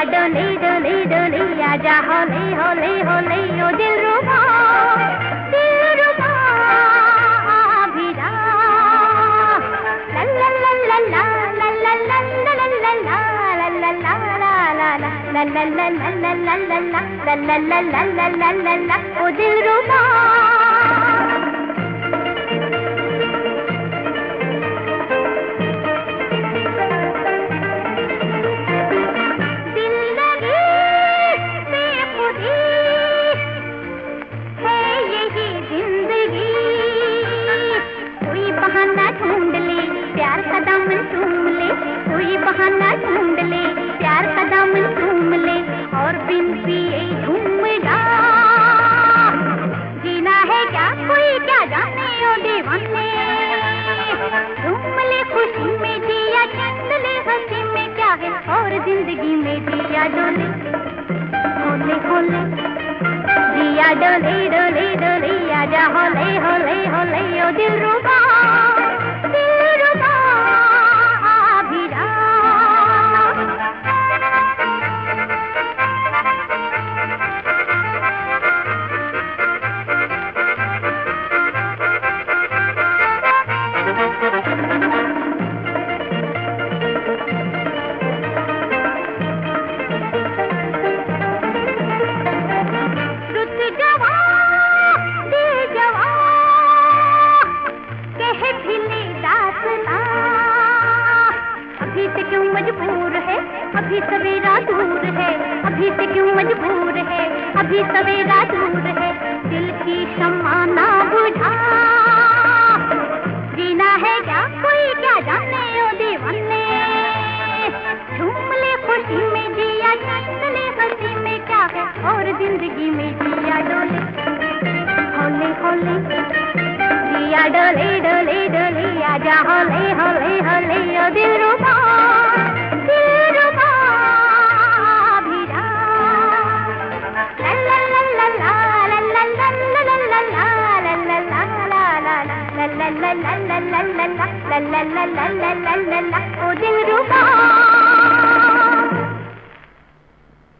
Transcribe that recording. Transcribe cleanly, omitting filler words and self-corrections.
डोले डोले डोले आजा होले होले होले ओ दिलरुबा दिलरुबा भी जा ला ला ला ला ला ला ला ला ला ला ला ला ला ला ला ला ओ दिलरुबा बहाना ढूंढ ले प्यार का दामन चूम ले कोई बहाना ढूंढ ले प्यार का दामन चूम ले और बिन पिए झूम जा जीना है क्या कोई क्या जाने ओ दीवाने झूम ले खुशी में जिया चंद ले हंसी में क्या है और जिंदगी में जिया डोले होले होले जिया डोले डोले डोले आजा होले होले होले ओ दिलरुबा दिलरुबा भी जा मजबूर है अभी सवेरा दूर है अभी से क्यों मजबूर है अभी सवेरा दूर है दिल की शम्मा ना बुझा जीना है क्या कोई क्या जाने ओ दीवाने झूम ले खुशी में जिया चंद ले हंसी में क्या है और जिंदगी में जिया डोले होले होले जिया डोले डोले डोले आजा होले होले होले ओ दिलरुबा la la la la la la la la la la la la la la la